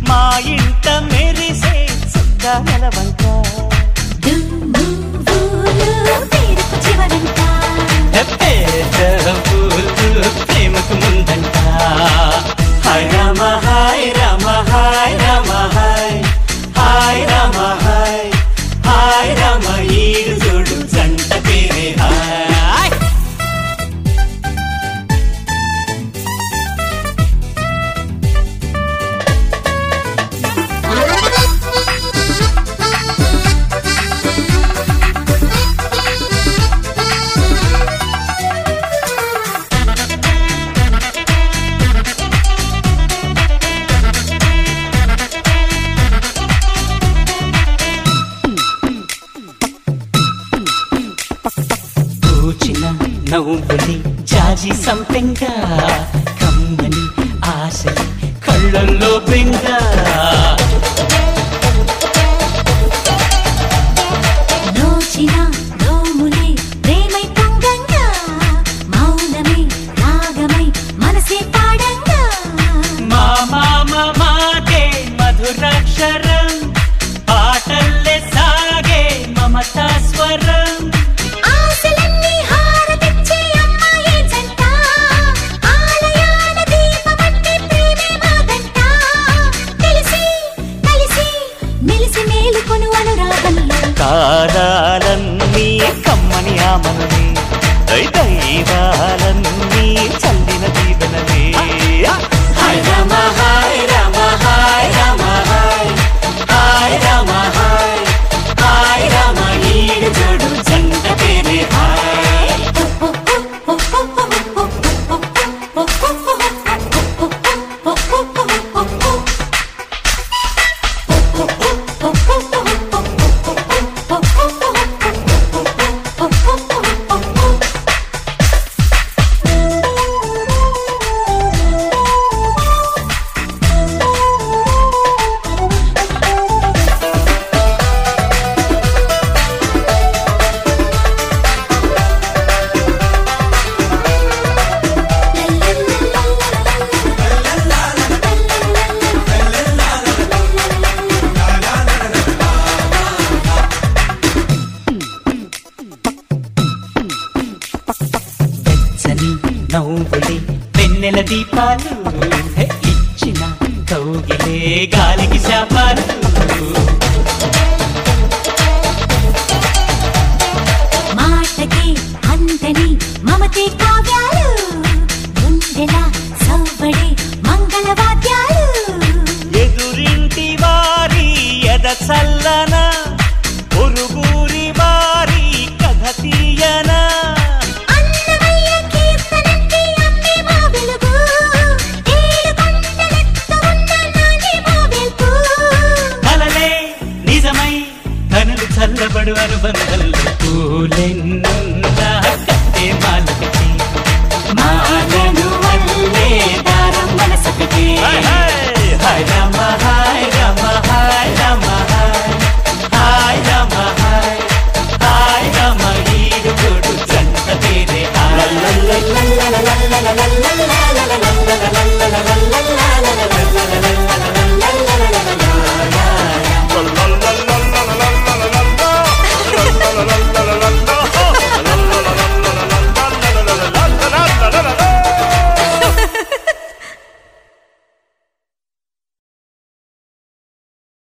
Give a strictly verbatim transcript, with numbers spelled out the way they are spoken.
మా ఇంట మెరిసే సుద్దా నెలవంక ప్రేమకు ముందంట హాయ్ రామ హాయ్ రామ హాయ్ రామ హాయ్ హాయ్ రామ హాయ్ హాయ్ రామ ఈడు చూడు జంట పేరే హాయ్ నవ్వుని జాజి సంపెంగ కమ్మని ఆశలి కళ్ళల్లో బెంగ నోచిన నోములే ప్రేమై పొంగంగా మౌనమే రాగమై మనసే పాడంగా మా మామ మాటే మధురాక్షరం పాటల్లే సాగే మమతా స్వరం కాలాలన్నీ కమ్మని ఆమనలే దైవాలన్నీ చల్లిన దీవెనలే హాయ్ రామ హాయ్ రామ హాయ్ రామ హాయ్ హాయ్ రామ హాయ్ హాయ్ రామ ఈడు చూడు జంట పేరే హాయ్ నవ్వులే వెన్నెల దీపాలు ఇచ్చిన కౌగిలే గాలికి శాపాలు మాటకి అంతని మమతే కావ్యాలు గుండెల సవ్వడి మంగళ వాద్యాలు ఎదురింటి వారి ఎద చల్లన పొరుగురి వారి కథ తీయన చల్లబడు అనుబంధం